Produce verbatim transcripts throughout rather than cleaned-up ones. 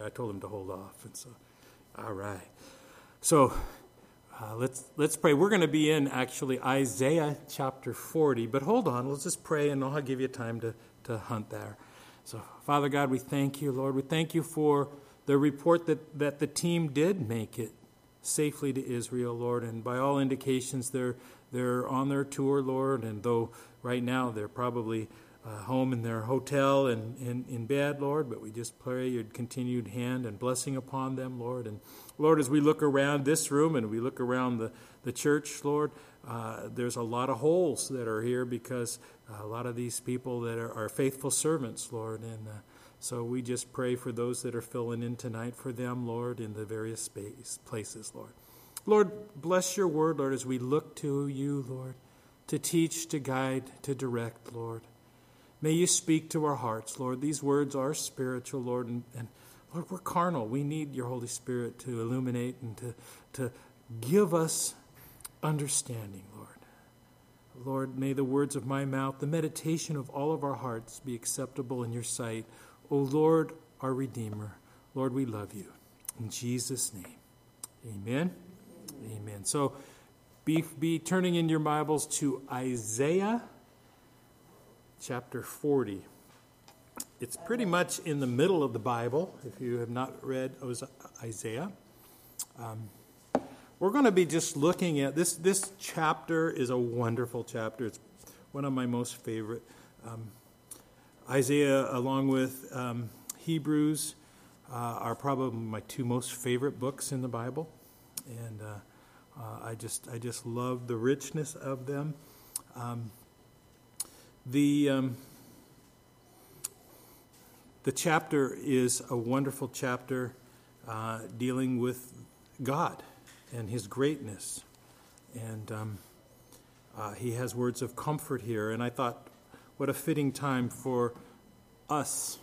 I told him to hold off. And so, all right. So uh, let's let's pray. We're going to be in, actually, Isaiah chapter forty. But hold on. Let's just pray, and I'll give you time to, to hunt there. So, Father God, we thank you, Lord. We thank you for the report that, that the team did make it safely to Israel, Lord. And by all indications, they're they're on their tour, Lord. And though right now they're probably uh, home in their hotel and in, in bed, Lord, but we just pray your continued hand and blessing upon them, Lord. And Lord, as we look around this room and we look around the, the church, Lord, uh, there's a lot of holes that are here because a lot of these people that are, are faithful servants, Lord. And uh, so we just pray for those that are filling in tonight for them, Lord, in the various space, places, Lord. Lord, bless your word, Lord, as we look to you, Lord, to teach, to guide, to direct, Lord. May you speak to our hearts, Lord. These words are spiritual, Lord, and, and Lord, we're carnal. We need your Holy Spirit to illuminate and to, to give us understanding, Lord. Lord, may the words of my mouth, the meditation of all of our hearts be acceptable in your sight. O Lord, our Redeemer. Lord, we love you. In Jesus' name, amen. Amen. So be, be turning in your Bibles to Isaiah chapter forty. It's pretty much in the middle of the Bible, if you have not read Isaiah. Um, we're going to be just looking at this. This chapter is a wonderful chapter. It's one of my most favorite. Um, Isaiah, along with um, Hebrews, uh, are probably my two most favorite books in the Bible, and uh, uh, I just I just love the richness of them. Um, the um, the chapter is a wonderful chapter uh, dealing with God and His greatness, and um, uh, He has words of comfort here. And I thought, what a fitting time for us.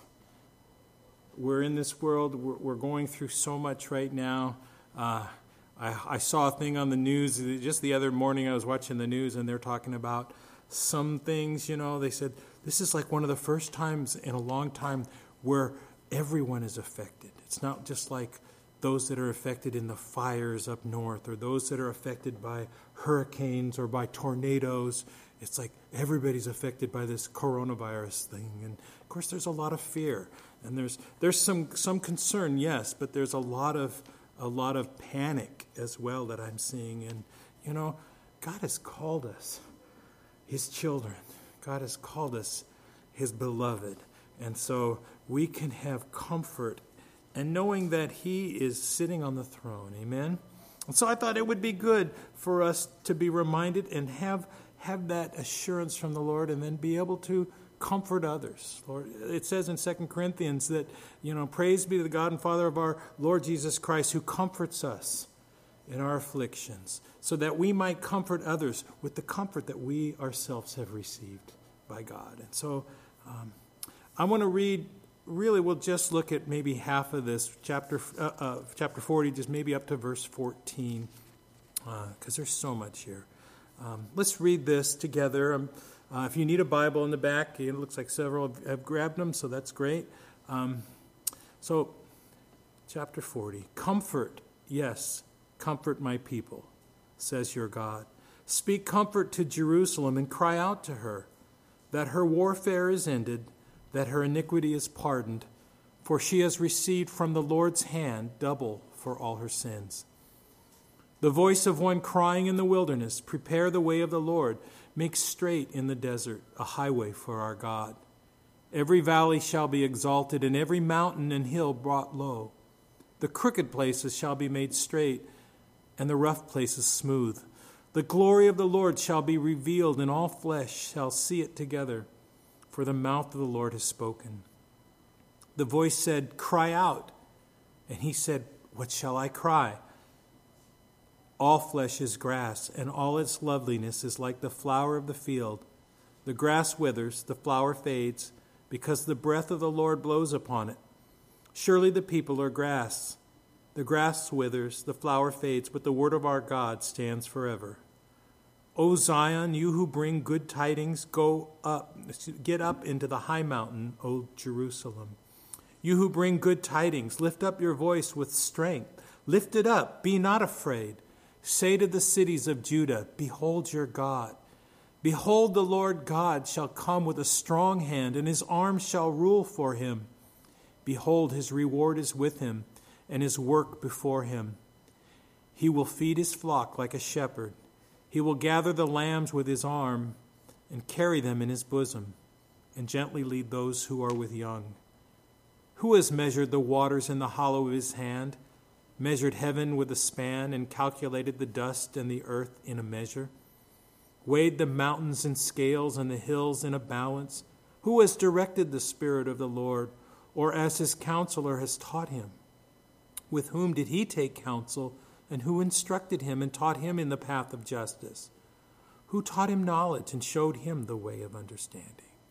We're in this world. We're, we're going through so much right now. Uh, I, I saw a thing on the news just the other morning. I was watching the news, and they're talking about some things. You know, they said this is like one of the first times in a long time where everyone is affected. It's not just like those that are affected in the fires up north or those that are affected by hurricanes or by tornadoes. It's like everybody's affected by this coronavirus thing. And, of course, there's a lot of fear. And there's there's some, some concern, yes, but there's a lot of a lot of panic as well that I'm seeing. And, you know, God has called us His children. God has called us His beloved. And so we can have comfort and knowing that He is sitting on the throne. Amen? And so I thought it would be good for us to be reminded and have have that assurance from the Lord and then be able to comfort others. Lord, it says in Second Corinthians that, you know, praise be to the God and Father of our Lord Jesus Christ, who comforts us in our afflictions, so that we might comfort others with the comfort that we ourselves have received by God. And so um, I want to read, really we'll just look at maybe half of this, chapter uh, uh, chapter forty, just maybe up to verse fourteen, because uh, there's so much here. Um, let's read this together. Um, uh, if you need a Bible in the back, it looks like several have, have grabbed them, so that's great. Um, so, chapter forty. Comfort, yes, comfort my people, says your God. Speak comfort to Jerusalem and cry out to her, that her warfare is ended, that her iniquity is pardoned, for she has received from the Lord's hand double for all her sins. The voice of one crying in the wilderness, prepare the way of the Lord, make straight in the desert a highway for our God. Every valley shall be exalted, and every mountain and hill brought low. The crooked places shall be made straight, and the rough places smooth. The glory of the Lord shall be revealed, and all flesh shall see it together, for the mouth of the Lord has spoken. The voice said, cry out. And he said, what shall I cry? All flesh is grass, and all its loveliness is like the flower of the field. The grass withers, the flower fades, because the breath of the Lord blows upon it. Surely the people are grass. The grass withers, the flower fades, but the word of our God stands forever. O Zion, you who bring good tidings, go up, get up into the high mountain, O Jerusalem. You who bring good tidings, lift up your voice with strength. Lift it up, be not afraid. Say to the cities of Judah, behold your God. Behold, the Lord God shall come with a strong hand, and his arm shall rule for him. Behold, his reward is with him, and his work before him. He will feed his flock like a shepherd. He will gather the lambs with his arm, and carry them in his bosom, and gently lead those who are with young. Who has measured the waters in the hollow of his hand, measured heaven with a span, and calculated the dust and the earth in a measure? Weighed the mountains in scales and the hills in a balance? Who has directed the Spirit of the Lord, or as his counselor has taught him? With whom did he take counsel, and who instructed him and taught him in the path of justice? Who taught him knowledge and showed him the way of understanding?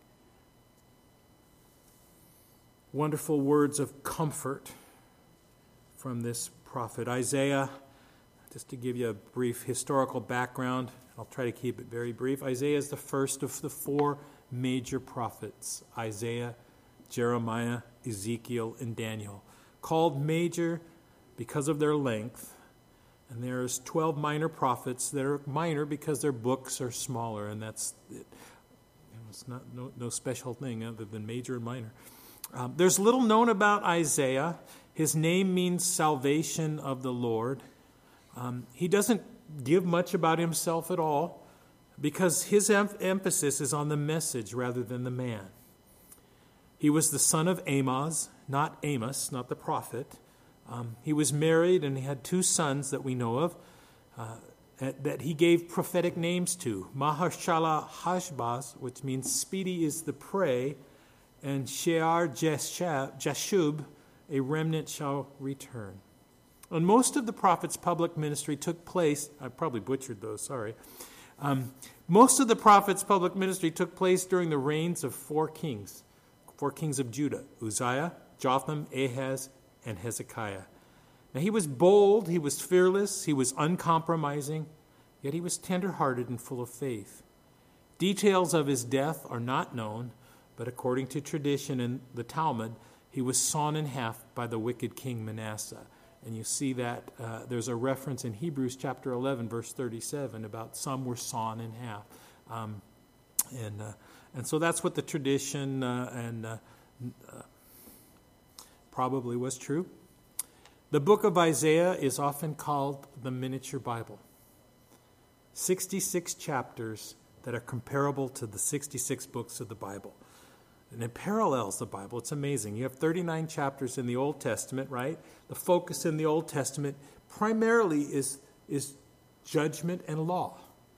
Wonderful words of comfort from this prophet. Isaiah, just to give you a brief historical background, I'll try to keep it very brief. Isaiah is the first of the four major prophets, Isaiah, Jeremiah, Ezekiel, and Daniel, called major because of their length. And there's twelve minor prophets that are minor because their books are smaller, and that's it. You know, it's not no, no special thing other than major and minor. Um, there's little known about Isaiah. His name means salvation of the Lord. Um, he doesn't give much about himself at all because his em- emphasis is on the message rather than the man. He was the son of Amoz, not Amos, not the prophet. Um, he was married and he had two sons that we know of uh, that he gave prophetic names to. Mahershala Hashbaz, which means speedy is the prey, and Shear Jashub, a remnant shall return. And most of the prophet's public ministry took place, I probably butchered those, sorry. Um, most of the prophet's public ministry took place during the reigns of four kings, four kings of Judah, Uzziah, Jotham, Ahaz, and Hezekiah. Now he was bold, he was fearless, he was uncompromising, yet he was tender-hearted and full of faith. Details of his death are not known, but according to tradition in the Talmud, he was sawn in half by the wicked king Manasseh. And you see that uh, there's a reference in Hebrews chapter eleven, verse thirty-seven, about some were sawn in half. Um, and uh, and so that's what the tradition uh, and uh, uh, probably was true. The book of Isaiah is often called the miniature Bible. sixty-six chapters that are comparable to the sixty-six books of the Bible. And it parallels the Bible. It's amazing. You have thirty-nine chapters in the Old Testament, right? The focus in the Old Testament primarily is, is judgment and law.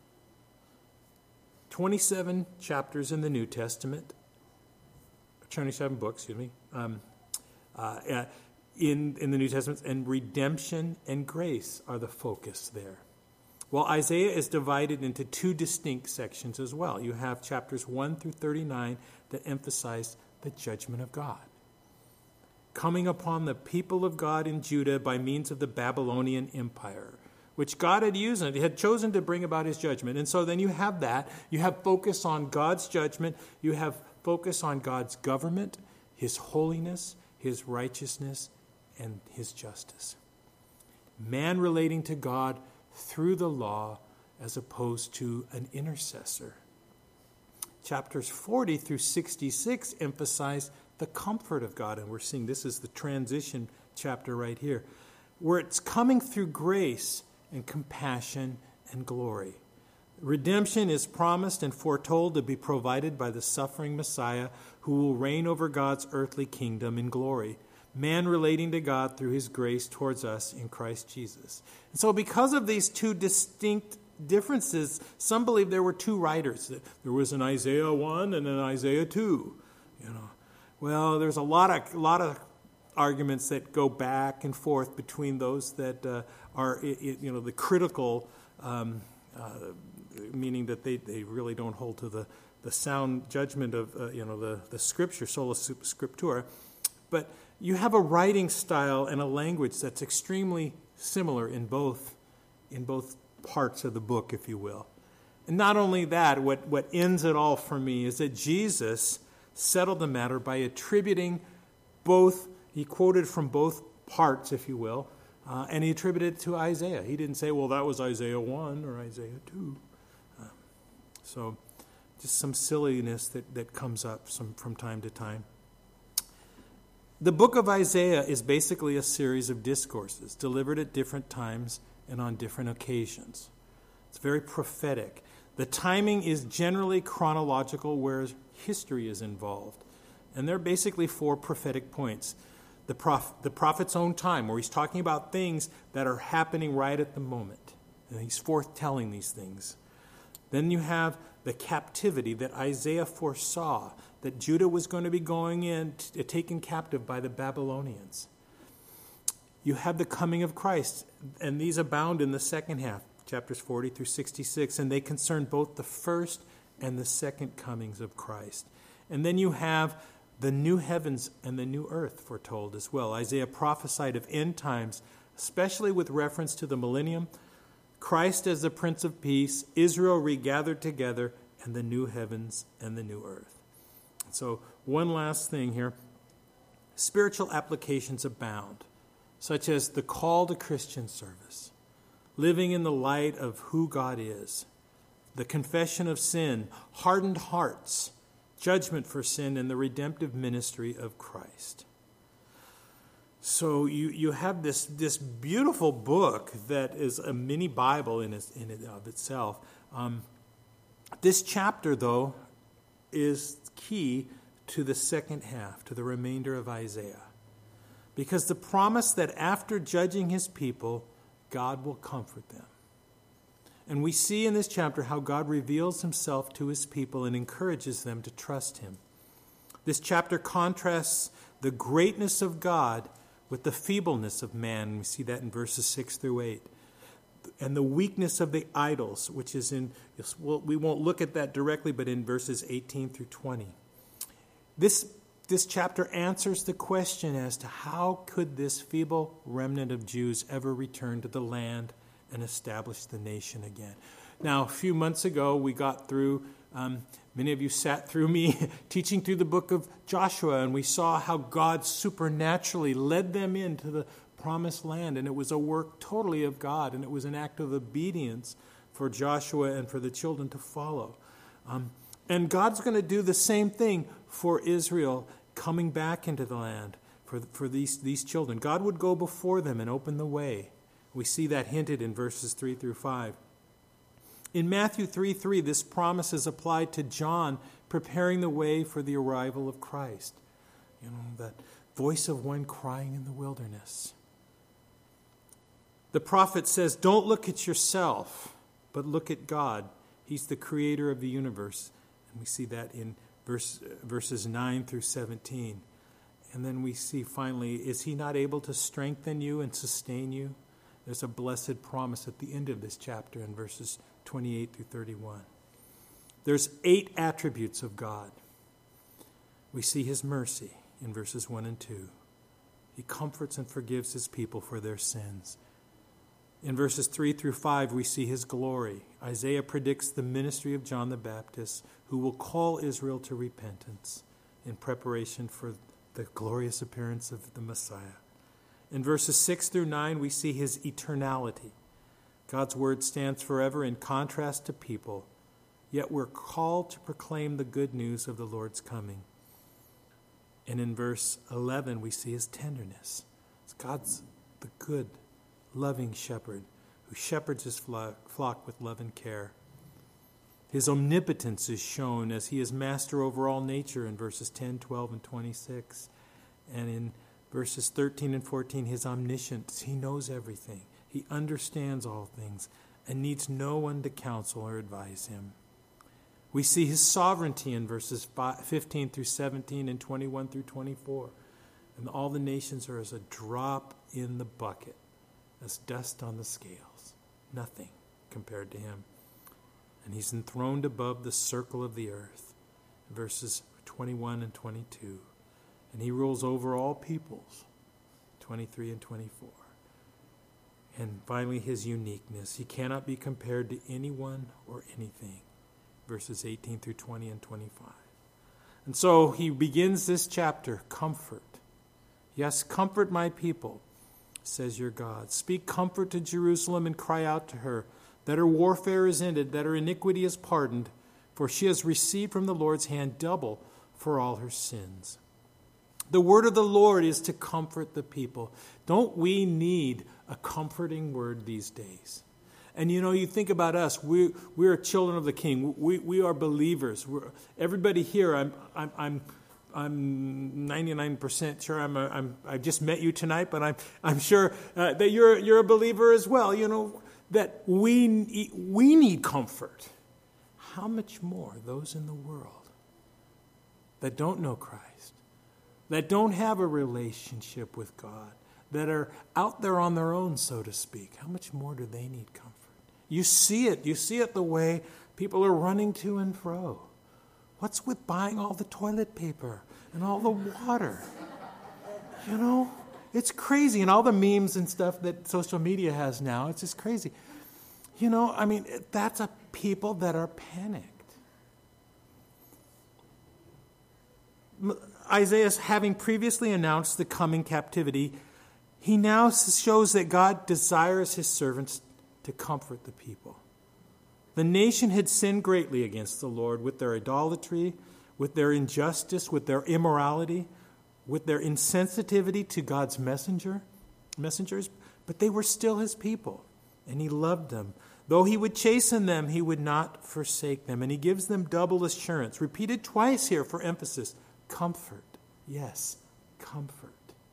twenty-seven chapters in the New Testament, twenty-seven books, excuse me, um, uh, in, in the New Testament, and redemption and grace are the focus there. Well, Isaiah is divided into two distinct sections as well. You have chapters one through thirty-nine that emphasize the judgment of God, coming upon the people of God in Judah by means of the Babylonian Empire, which God had used and had chosen to bring about his judgment. And so then you have that. You have focus on God's judgment. You have focus on God's government, his holiness, his righteousness, and his justice. Man relating to God through the law as opposed to an intercessor. Chapters forty through sixty-six emphasize the comfort of God, and we're seeing this is the transition chapter right here, where it's coming through grace and compassion and glory. Redemption is promised and foretold to be provided by the suffering Messiah who will reign over God's earthly kingdom in glory. Man relating to God through his grace towards us in Christ Jesus. And so because of these two distinct differences, some believe there were two writers. There was an Isaiah one and an Isaiah two. You know, well, there's a lot of, lot of arguments that go back and forth between those that uh, are, you know, the critical, um, uh, meaning that they, they really don't hold to the, the sound judgment of, uh, you know, the, the scripture, sola scriptura. But you have a writing style and a language that's extremely similar in both in both parts of the book, if you will. And not only that, what, what ends it all for me is that Jesus settled the matter by attributing both He quoted from both parts, if you will, uh, and he attributed it to Isaiah. He didn't say, well, that was Isaiah one or Isaiah two. Uh, so just some silliness that, that comes up some, from time to time. The book of Isaiah is basically a series of discourses delivered at different times and on different occasions. It's very prophetic. The timing is generally chronological, whereas history is involved. And there are basically four prophetic points. The, prof, the prophet's own time, where he's talking about things that are happening right at the moment. And he's forthtelling these things. Then you have the captivity that Isaiah foresaw, that Judah was going to be going in, t- taken captive by the Babylonians. You have the coming of Christ, and these abound in the second half, chapters forty through sixty-six, and they concern both the first and the second comings of Christ. And then you have the new heavens and the new earth foretold as well. Isaiah prophesied of end times, especially with reference to the millennium, Christ as the Prince of Peace, Israel regathered together, and the new heavens and the new earth. So one last thing here. Spiritual applications abound, such as the call to Christian service, living in the light of who God is, the confession of sin, hardened hearts, judgment for sin, and the redemptive ministry of Christ. So you, you have this, this beautiful book that is a mini Bible in, its, in and of itself. Um, this chapter, though, is key to the second half, to the remainder of Isaiah. Because the promise that after judging his people, God will comfort them. And we see in this chapter how God reveals himself to his people and encourages them to trust him. This chapter contrasts the greatness of God with the feebleness of man. We see that in verses six through eight. And the weakness of the idols, which is in, well, we won't look at that directly, but in verses eighteen through twenty. This, this chapter answers the question as to how could this feeble remnant of Jews ever return to the land and establish the nation again. Now, a few months ago, we got through, um, many of you sat through me teaching through the book of Joshua, and we saw how God supernaturally led them into the promised land, and it was a work totally of God, and it was an act of obedience for Joshua and for the children to follow. Um, and God's going to do the same thing for Israel coming back into the land, for, for these, these children. God would go before them and open the way. We see that hinted in verses three through five. In Matthew three three, this promise is applied to John preparing the way for the arrival of Christ. You know, that voice of one crying in the wilderness. The prophet says, don't look at yourself, but look at God. He's the creator of the universe. And we see that in verse, verses nine through seventeen. And then we see finally, is he not able to strengthen you and sustain you? There's a blessed promise at the end of this chapter in verses twenty-eight through thirty-one. There's eight attributes of God. We see his mercy in verses one and two. He comforts and forgives his people for their sins. In verses three through five, we see his glory. Isaiah predicts the ministry of John the Baptist, who will call Israel to repentance in preparation for the glorious appearance of the Messiah. In verses six through nine, we see his eternality. God's word stands forever in contrast to people, yet we're called to proclaim the good news of the Lord's coming. And in verse eleven, we see his tenderness. It's God's the good, loving shepherd who shepherds his flock with love and care. His omnipotence is shown as he is master over all nature in verses ten, twelve, and twenty-six. And in verses thirteen and fourteen, his omniscience. He knows everything. He understands all things and needs no one to counsel or advise him. We see his sovereignty in verses fifteen through seventeen and twenty-one through twenty-four. And all the nations are as a drop in the bucket, as dust on the scales. Nothing compared to him. And he's enthroned above the circle of the earth. Verses twenty-one and twenty-two. And he rules over all peoples, twenty-three and twenty-four. And finally, his uniqueness. He cannot be compared to anyone or anything, verses eighteen through twenty and twenty-five. And so he begins this chapter, comfort. Yes, comfort my people, says your God. Speak comfort to Jerusalem and cry out to her that her warfare is ended, that her iniquity is pardoned, for she has received from the Lord's hand double for all her sins. The word of the Lord is to comfort the people. Don't we need a comforting word these days? And you know, you think about us, we, we are children of the King. We, we are believers. We're, everybody here, I'm, I'm, I'm, I'm ninety-nine percent sure I'm, a, I'm, I just met you tonight, but I'm, I'm sure uh, that you're, you're a believer as well. You know, that we, we need comfort. How much more those in the world that don't know Christ, that don't have a relationship with God, that are out there on their own, so to speak, how much more do they need comfort? You see it. You see it the way people are running to and fro. What's with buying all the toilet paper and all the water? You know, it's crazy. And all the memes and stuff that social media has now, it's just crazy. You know, I mean, that's a people that are panicked. Isaiah, having previously announced the coming captivity, he now shows that God desires his servants to comfort the people. The nation had sinned greatly against the Lord with their idolatry, with their injustice, with their immorality, with their insensitivity to God's messenger, messengers, but they were still his people, and he loved them. Though he would chasten them, he would not forsake them, and he gives them double assurance, repeated twice here for emphasis. Comfort. Yes, comfort.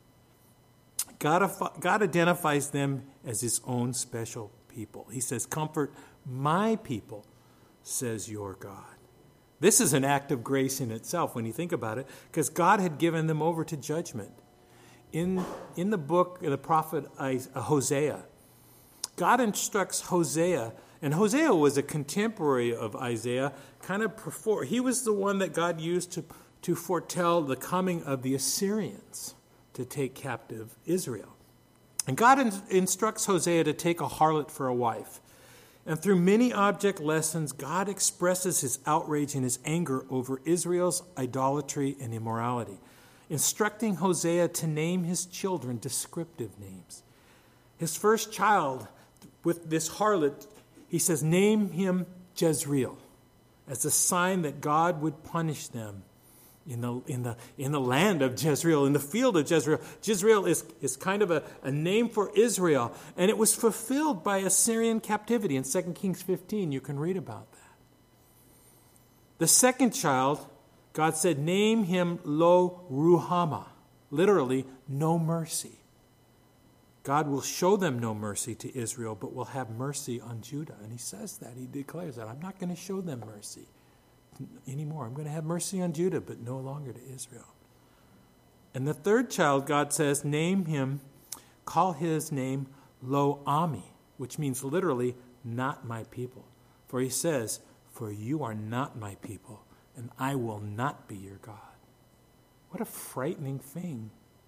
God, God identifies them as his own special people. He says, comfort my people, says your God. This is an act of grace in itself when you think about it, because God had given them over to judgment. In, in the book of the prophet Hosea, God instructs Hosea, and Hosea was a contemporary of Isaiah, kind of before. He was the one that God used to, to foretell the coming of the Assyrians to take captive Israel. And God in, instructs Hosea to take a harlot for a wife. And through many object lessons, God expresses his outrage and his anger over Israel's idolatry and immorality, instructing Hosea to name his children descriptive names. His first child, with this harlot, he says, name him Jezreel, as a sign that God would punish them in the in the in the land of Jezreel, in the field of Jezreel. Jezreel is, is kind of a, a name for Israel, and it was fulfilled by Assyrian captivity. In Second Kings fifteen, you can read about that. The second child, God said, name him Lo Ruhamah, literally, no mercy. God will show them no mercy to Israel, but will have mercy on Judah. And he says that. He declares that. I'm not going to show them mercy anymore. I'm going to have mercy on Judah, but no longer to Israel. And the third child, God says, name him, call his name Lo-Ami, which means literally, not my people. For he says, for you are not my people, and I will not be your God. What a frightening thing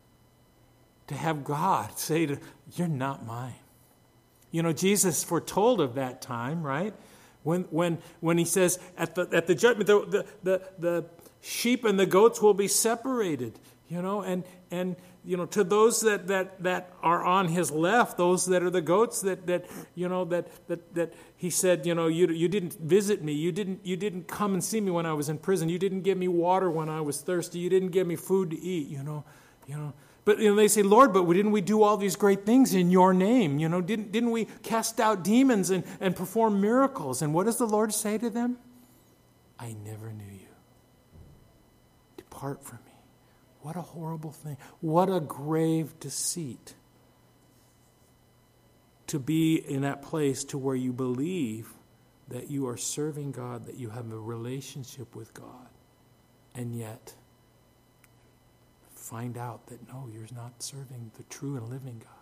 to have God say to, you're not mine. You know, Jesus foretold of that time, right? When when when he says at the at the judgment, the the, the, the sheep and the goats will be separated, you know, and and you know, to those that, that, that are on his left, those that are the goats that, that you know that, that that he said, you know, you you didn't visit me, you didn't you didn't come and see me when I was in prison, you didn't give me water when I was thirsty, you didn't give me food to eat, you know, you know. But you know, they say, Lord, but didn't we do all these great things in your name? You know, didn't didn't we cast out demons and, and perform miracles? And what does the Lord say to them? I never knew you. Depart from me. What a horrible thing. What a grave deceit. To be in that place to where you believe that you are serving God, that you have a relationship with God, and yet find out that, no, you're not serving the true and living God.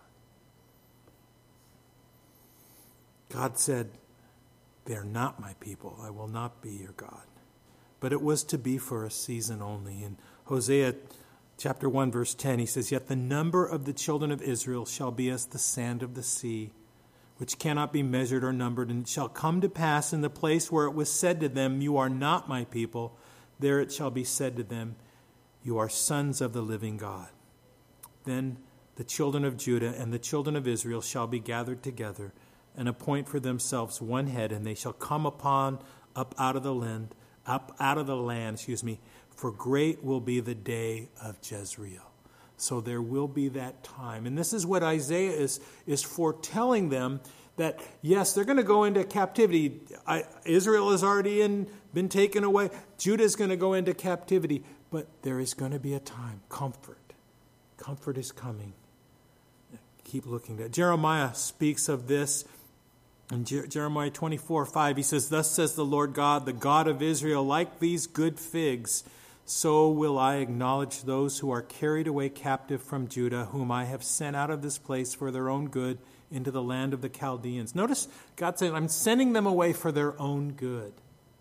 God said, they're not my people. I will not be your God. But it was to be for a season only. In Hosea chapter one, verse ten, he says, yet the number of the children of Israel shall be as the sand of the sea, which cannot be measured or numbered. And it shall come to pass in the place where it was said to them, you are not my people, there it shall be said to them, you are sons of the living God. Then the children of Judah and the children of Israel shall be gathered together, and appoint for themselves one head, and they shall come upon up out of the land, up out of the land, excuse me, for great will be the day of Jezreel. So there will be that time. And this is what Isaiah is, is foretelling them, that yes, they're going to go into captivity. I, Israel has already in, been taken away. Judah is going to go into captivity. But there is going to be a time. Comfort. Comfort is coming. Keep looking at it. Jeremiah speaks of this. In Jer- Jeremiah twenty-four five, he says, "Thus says the Lord God, the God of Israel, like these good figs, so will I acknowledge those who are carried away captive from Judah, whom I have sent out of this place for their own good into the land of the Chaldeans." Notice God said, I'm sending them away for their own good.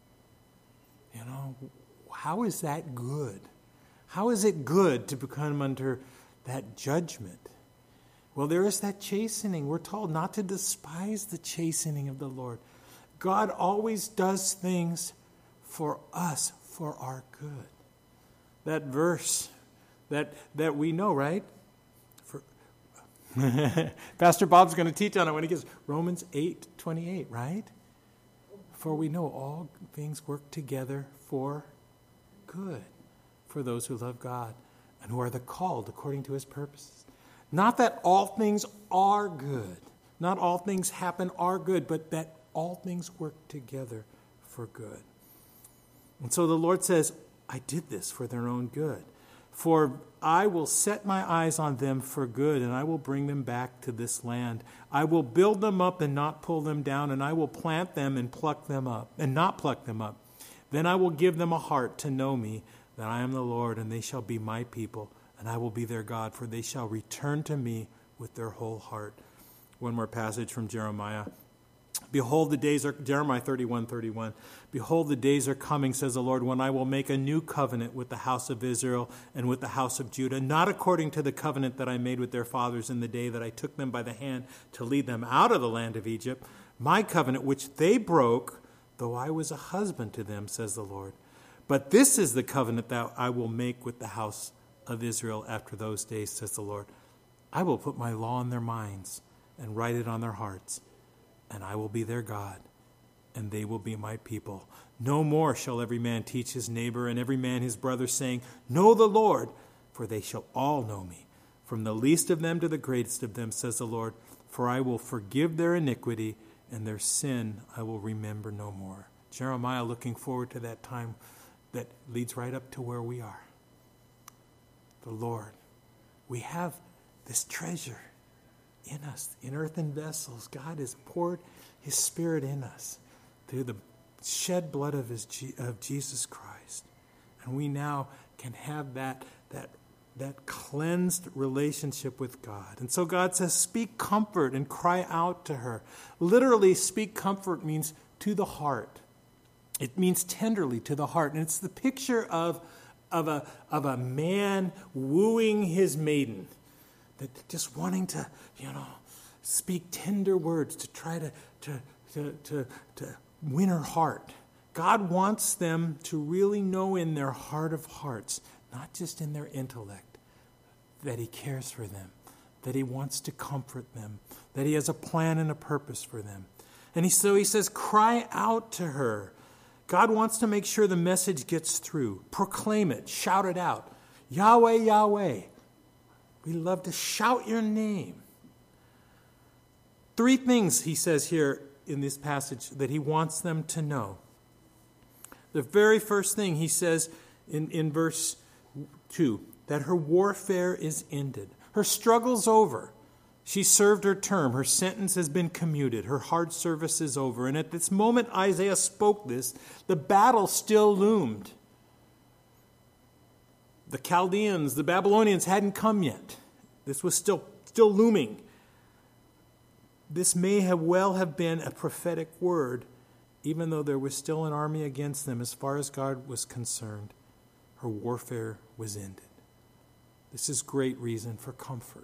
You know, how is that good? How is it good to become under that judgment? Well, there is that chastening. We're told not to despise the chastening of the Lord. God always does things for us, for our good. That verse that that we know, right? For Pastor Bob's going to teach on it when he gets Romans eight twenty-eight, right? For we know all things work together for good, for those who love God and who are the called according to his purposes. Not that all things are good, not all things happen are good, but that all things work together for good. And so the Lord says, I did this for their own good. For I will set my eyes on them for good, and I will bring them back to this land. I will build them up and not pull them down, and I will plant them and pluck them up, and not pluck them up. Then I will give them a heart to know me, that I am the Lord, and they shall be my people, and I will be their God, for they shall return to me with their whole heart. One more passage from Jeremiah. Behold, the days are, Jeremiah thirty-one thirty-one. Behold, the days are coming, says the Lord, when I will make a new covenant with the house of Israel and with the house of Judah, not according to the covenant that I made with their fathers in the day that I took them by the hand to lead them out of the land of Egypt, my covenant which they broke, though I was a husband to them, says the Lord. But this is the covenant that I will make with the house of Israel after those days, says the Lord. I will put my law in their minds and write it on their hearts, and I will be their God, and they will be my people. No more shall every man teach his neighbor and every man his brother, saying, Know the Lord, for they shall all know me, from the least of them to the greatest of them, says the Lord. For I will forgive their iniquity, and their sin I will remember no more. Jeremiah looking forward to that time that leads right up to where we are. The Lord. We have this treasure in us, in earthen vessels. God has poured his Spirit in us through the shed blood of his of Jesus Christ. And we now can have that, that, that cleansed relationship with God. And so God says, speak comfort and cry out to her. Literally, speak comfort means to the heart. It means tenderly to the heart. And it's the picture of, of, a, of a man wooing his maiden. That just wanting to, you know, speak tender words to try to, to, to, to, to win her heart. God wants them to really know in their heart of hearts, not just in their intellect, that he cares for them, that he wants to comfort them, that he has a plan and a purpose for them. And he, so he says, cry out to her. God wants to make sure the message gets through. Proclaim it. Shout it out. Yahweh, Yahweh. We love to shout your name. Three things he says here in this passage that he wants them to know. The very first thing he says in, in verse two, that her warfare is ended. Her struggle's over. She served her term. Her sentence has been commuted. Her hard service is over. And at this moment Isaiah spoke this, the battle still loomed. The Chaldeans, the Babylonians hadn't come yet. This was still, still looming. This may have well have been a prophetic word, even though there was still an army against them. As far as God was concerned, her warfare was ended. This is great reason for comfort.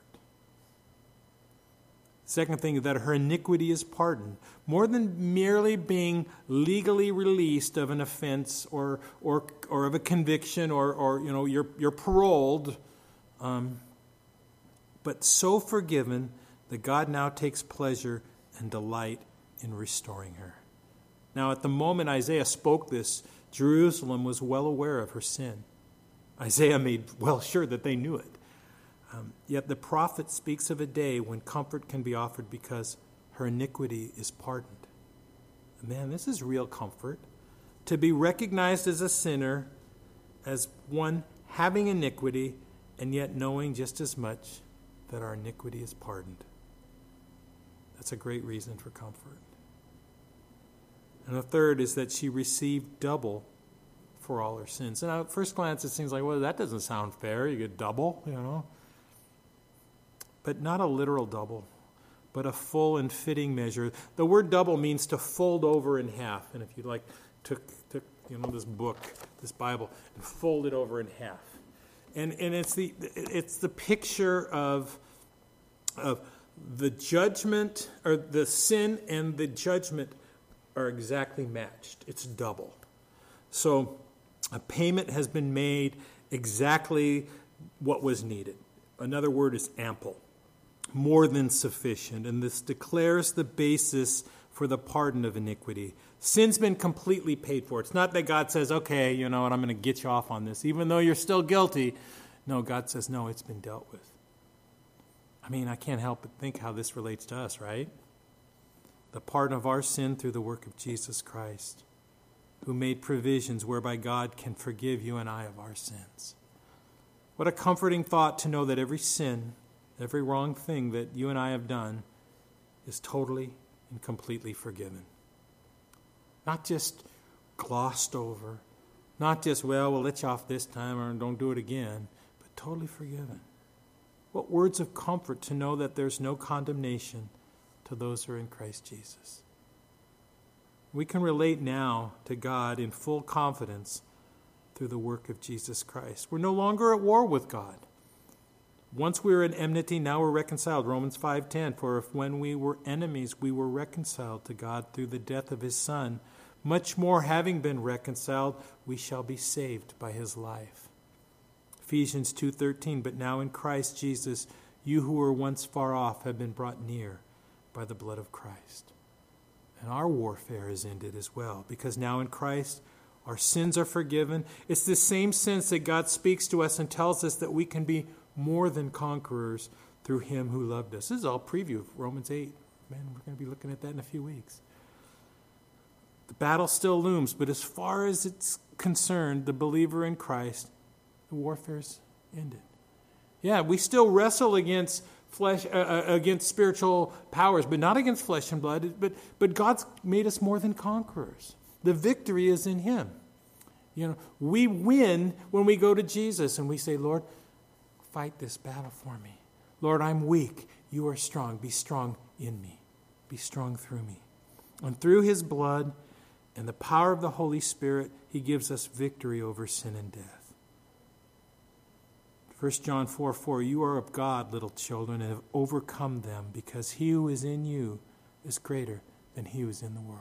Second thing is that her iniquity is pardoned. More than merely being legally released of an offense or or or of a conviction or or you know you're you're paroled. Um, but so forgiven that God now takes pleasure and delight in restoring her. Now, at the moment Isaiah spoke this, Jerusalem was well aware of her sin. Isaiah made well sure that they knew it. Um, yet the prophet speaks of a day when comfort can be offered because her iniquity is pardoned. Man, this is real comfort. To be recognized as a sinner, as one having iniquity, and yet knowing just as much that our iniquity is pardoned. That's a great reason for comfort. And the third is that she received double for all her sins. And at first glance, it seems like, well, that doesn't sound fair. You get double, you know. But not a literal double, but a full and fitting measure. The word double means to fold over in half. And if you like, took, took you know, this book, this Bible, and fold it over in half. And and it's the it's the picture of of the judgment, or the sin and the judgment are exactly matched. It's double. So a payment has been made exactly what was needed. Another word is ample, more than sufficient. And this declares the basis for the pardon of iniquity. Sin's been completely paid for. It's not that God says, okay, you know what, I'm going to get you off on this, even though you're still guilty. No, God says, no, it's been dealt with. I mean, I can't help but think how this relates to us, right? The pardon of our sin through the work of Jesus Christ, who made provisions whereby God can forgive you and I of our sins. What a comforting thought to know that every sin, every wrong thing that you and I have done is totally and completely forgiven. Not just glossed over, not just, well, we'll let you off this time or don't do it again, but totally forgiven. What words of comfort to know that there's no condemnation to those who are in Christ Jesus. We can relate now to God in full confidence through the work of Jesus Christ. We're no longer at war with God. Once we were in enmity, now we're reconciled. Romans five ten, for if when we were enemies, we were reconciled to God through the death of his Son, much more having been reconciled, we shall be saved by his life. Ephesians two thirteen, but now in Christ Jesus, you who were once far off have been brought near by the blood of Christ. And our warfare is ended as well, because now in Christ, our sins are forgiven. It's the same sense that God speaks to us and tells us that we can be more than conquerors through him who loved us. This is all preview of Romans eight. Man, we're going to be looking at that in a few weeks. The battle still looms, but as far as it's concerned, the believer in Christ, the warfare's ended. Yeah, we still wrestle against flesh, uh, against spiritual powers, but not against flesh and blood. But but God's made us more than conquerors. The victory is in him. You know, we win when we go to Jesus and we say, Lord, fight this battle for me. Lord, I'm weak. You are strong. Be strong in me. Be strong through me. And through his blood and the power of the Holy Spirit, he gives us victory over sin and death. First John four four, you are of God, little children, and have overcome them, because he who is in you is greater than he who is in the world.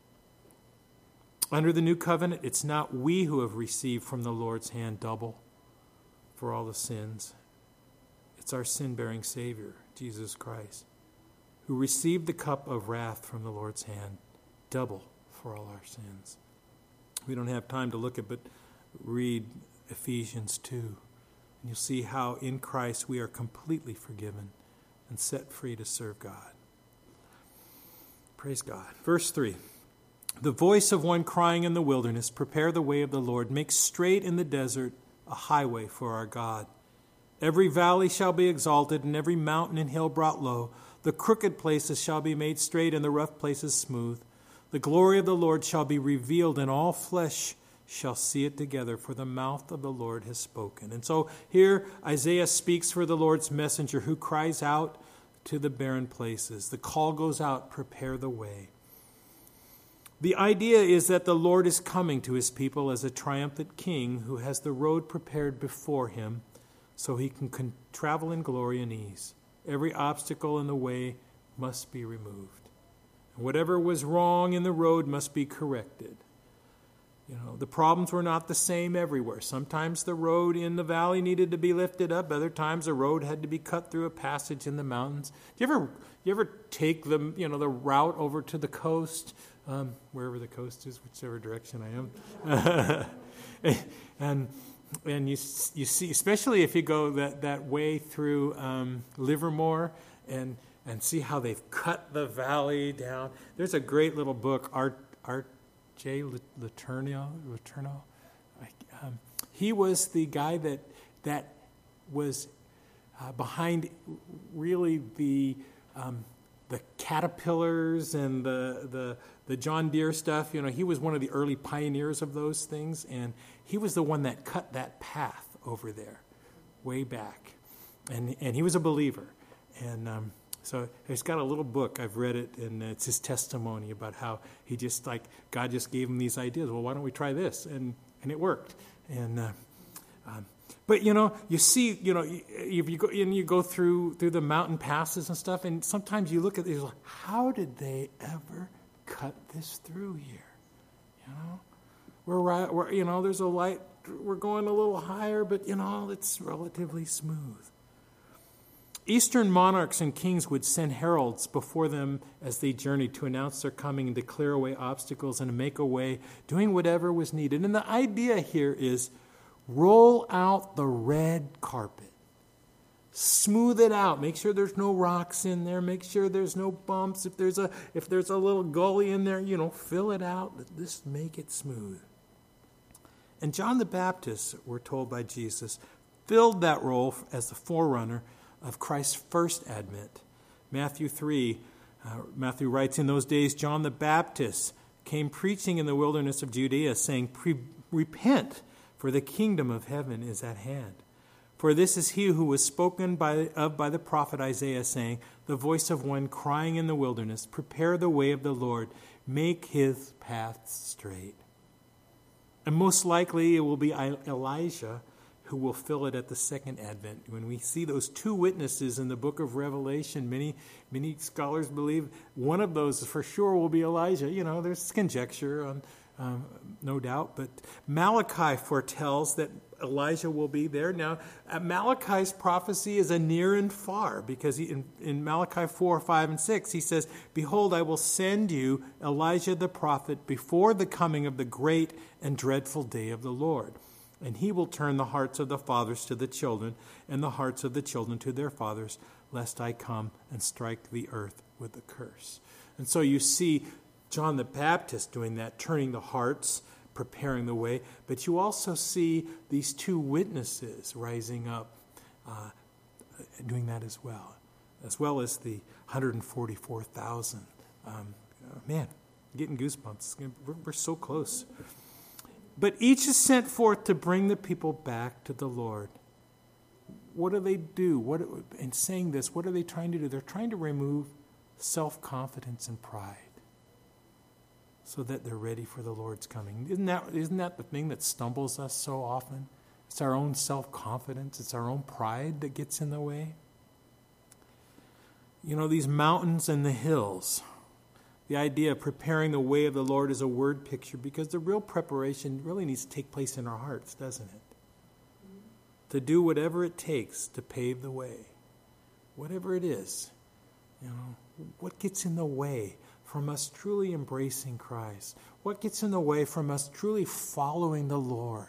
Under the new covenant, it's not we who have received from the Lord's hand double for all the sins. It's our sin-bearing Savior, Jesus Christ, who received the cup of wrath from the Lord's hand, double for all our sins. We don't have time to look at, but read Ephesians two. And you'll see how in Christ we are completely forgiven and set free to serve God. Praise God. Verse three. The voice of one crying in the wilderness, prepare the way of the Lord, make straight in the desert a highway for our God. Every valley shall be exalted, and every mountain and hill brought low. The crooked places shall be made straight, and the rough places smooth. The glory of the Lord shall be revealed, and all flesh shall see it together, for the mouth of the Lord has spoken. And so here Isaiah speaks for the Lord's messenger, who cries out to the barren places. The call goes out, prepare the way. The idea is that the Lord is coming to his people as a triumphant king who has the road prepared before him so he can con- travel in glory and ease. Every obstacle in the way must be removed. Whatever was wrong in the road must be corrected. You know, the problems were not the same everywhere. Sometimes the road in the valley needed to be lifted up. Other times the road had to be cut through a passage in the mountains. Do you ever, you ever take the, you know, the route over to the coast, um, wherever the coast is, whichever direction I am, and and you you see, especially if you go that, that way through um, Livermore, and and see how they've cut the valley down. There's a great little book, Art Art. Jay Letourneau, Letourneau. Um, he was the guy that that was uh, behind really the um, the caterpillars and the, the the John Deere stuff. You know, he was one of the early pioneers of those things, and he was the one that cut that path over there, way back, and and he was a believer, and. Um, So he's got a little book. I've read it, and it's his testimony about how he just, like, God just gave him these ideas. Well, why don't we try this? And and it worked. And uh, um, but you know, you see, you know, if you go and you go through through the mountain passes and stuff, and sometimes you look at these, like, how did they ever cut this through here? You know, we're right. We're, you know, there's a light. We're going a little higher, but you know, it's relatively smooth. Eastern monarchs and kings would send heralds before them as they journeyed to announce their coming and to clear away obstacles and to make a way, doing whatever was needed. And the idea here is roll out the red carpet. Smooth it out. Make sure there's no rocks in there. Make sure there's no bumps. If there's a if there's a little gully in there, you know, fill it out. Just make it smooth. And John the Baptist, we're told by Jesus, filled that role as the forerunner of Christ's first advent. Matthew three, uh, Matthew writes, in those days John the Baptist came preaching in the wilderness of Judea, saying, Pre- Repent, for the kingdom of heaven is at hand. For this is he who was spoken by, of by the prophet Isaiah, saying, the voice of one crying in the wilderness, Prepare the way of the Lord, make his paths straight. And most likely it will be Elijah who will fill it at the second advent. When we see those two witnesses in the book of Revelation, many many scholars believe one of those for sure will be Elijah. You know, there's conjecture, on, um, no doubt, but Malachi foretells that Elijah will be there. Now, Malachi's prophecy is a near and far, because he, in, in Malachi four, five, and six, he says, Behold, I will send you Elijah the prophet before the coming of the great and dreadful day of the Lord. And he will turn the hearts of the fathers to the children, and the hearts of the children to their fathers, lest I come and strike the earth with a curse. And so you see John the Baptist doing that, turning the hearts, preparing the way. But you also see these two witnesses rising up, uh, doing that as well, as well as the one hundred forty-four thousand. Um, man, getting goosebumps. We're, we're so close. But each is sent forth to bring the people back to the Lord. What do they do? What, in saying this, what are they trying to do? They're trying to remove self-confidence and pride so that they're ready for the Lord's coming. Isn't that, isn't that the thing that stumbles us so often? It's our own self-confidence. It's our own pride that gets in the way. You know, these mountains and the hills, the idea of preparing the way of the Lord is a word picture, because the real preparation really needs to take place in our hearts, doesn't it? To do whatever it takes to pave the way. Whatever it is. You know, what gets in the way from us truly embracing Christ? What gets in the way from us truly following the Lord?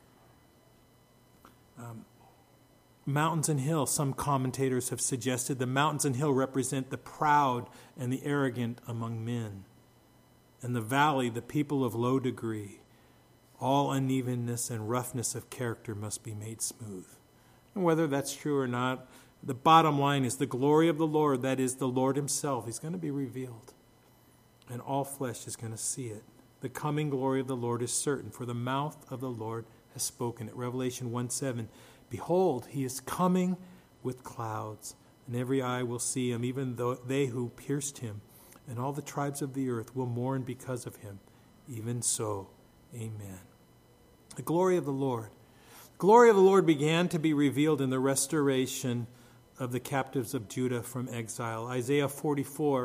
Um, mountains and hills, some commentators have suggested the mountains and hill represent the proud and the arrogant among men. And the valley, the people of low degree. All unevenness and roughness of character must be made smooth. And whether that's true or not, the bottom line is the glory of the Lord, that is the Lord himself, is going to be revealed. And all flesh is going to see it. The coming glory of the Lord is certain, for the mouth of the Lord has spoken it. Revelation one seven, Behold, he is coming with clouds, and every eye will see him, even though they who pierced him, and all the tribes of the earth will mourn because of him. Even so, amen. The glory of the Lord. The glory of the Lord began to be revealed in the restoration of the captives of Judah from exile. Isaiah forty-four,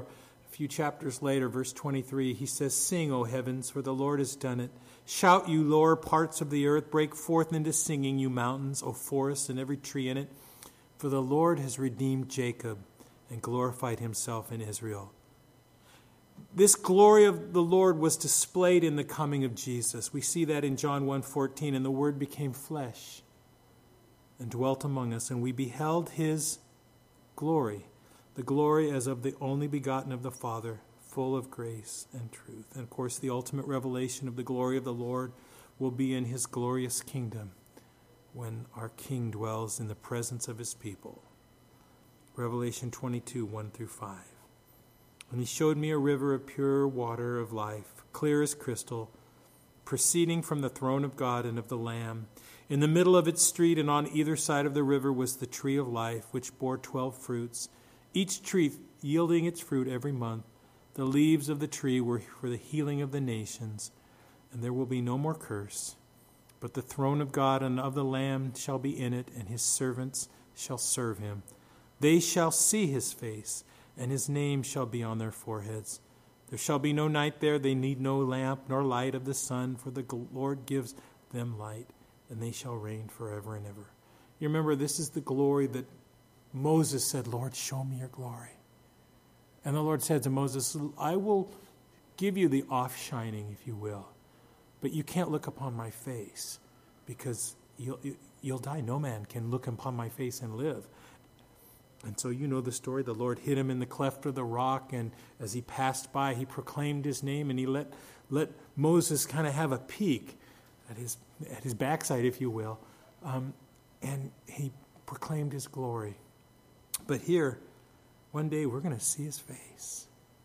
A few chapters later, verse twenty-three, he says, "Sing, O heavens, for the Lord has done it. Shout, you lower parts of the earth. Break forth into singing, you mountains, O forests, and every tree in it. For the Lord has redeemed Jacob and glorified himself in Israel." This glory of the Lord was displayed in the coming of Jesus. We see that in John one fourteen, "And the Word became flesh and dwelt among us, and we beheld his glory, the glory as of the only begotten of the Father, full of grace and truth." And of course, the ultimate revelation of the glory of the Lord will be in his glorious kingdom when our King dwells in the presence of his people. Revelation twenty-two, one through five. "And he showed me a river of pure water of life, clear as crystal, proceeding from the throne of God and of the Lamb. In the middle of its street and on either side of the river was the tree of life, which bore twelve fruits, each tree yielding its fruit every month. The leaves of the tree were for the healing of the nations, and there will be no more curse. But the throne of God and of the Lamb shall be in it, and his servants shall serve him. They shall see his face, and his name shall be on their foreheads. There shall be no night there. They need no lamp nor light of the sun, for the Lord gives them light, and they shall reign forever and ever." You remember, this is the glory that Moses said, "Lord, show me your glory." And the Lord said to Moses, "I will give you the off-shining, if you will, but you can't look upon my face, because you'll, you'll die. No man can look upon my face and live." And so you know the story. The Lord hid him in the cleft of the rock, and as he passed by, he proclaimed his name, and he let let Moses kind of have a peek at his at his backside, if you will, um, and he proclaimed his glory. But here, one day we're going to see his face,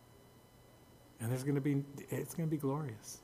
and there's going to be it's going to be glorious,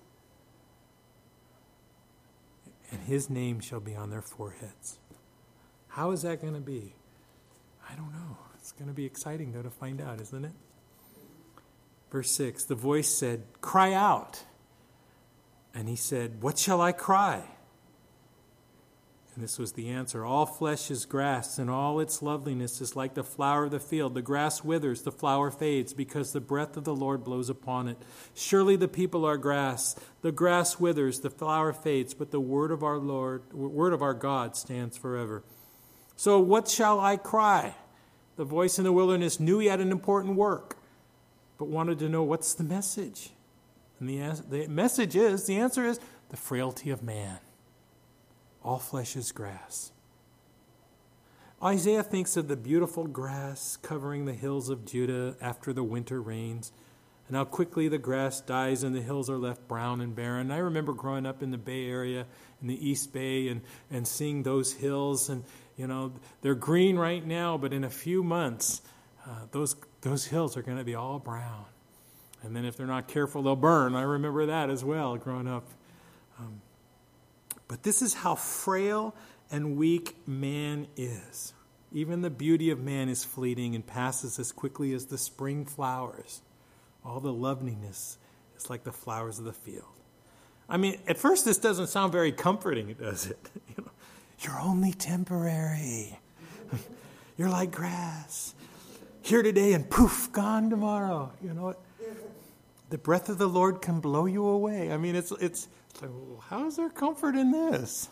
and his name shall be on their foreheads. How is that going to be? I don't know. It's going to be exciting, though, to find out, isn't it? Verse six, "The voice said, 'Cry out.' And he said, 'What shall I cry?' And this was the answer. 'All flesh is grass, and all its loveliness is like the flower of the field. The grass withers, the flower fades, because the breath of the Lord blows upon it. Surely the people are grass. The grass withers, the flower fades, but the word of our Lord, word of our God stands forever. So what shall I cry?' The voice in the wilderness knew he had an important work, but wanted to know, what's the message? And the, the message is, the answer is, the frailty of man. All flesh is grass." Isaiah thinks of the beautiful grass covering the hills of Judah after the winter rains, and how quickly the grass dies and the hills are left brown and barren. I remember growing up in the Bay Area, in the East Bay, and, and seeing those hills, and you know, they're green right now, but in a few months, uh, those those hills are going to be all brown. And then if they're not careful, they'll burn. I remember that as well, growing up. Um, but this is how frail and weak man is. Even the beauty of man is fleeting and passes as quickly as the spring flowers. All the loveliness is like the flowers of the field. I mean, at first this doesn't sound very comforting, does it? You know, you're only temporary. You're like grass. Here today and poof, gone tomorrow. You know what? The breath of the Lord can blow you away. I mean, it's it's, it's like, well, how is there comfort in this?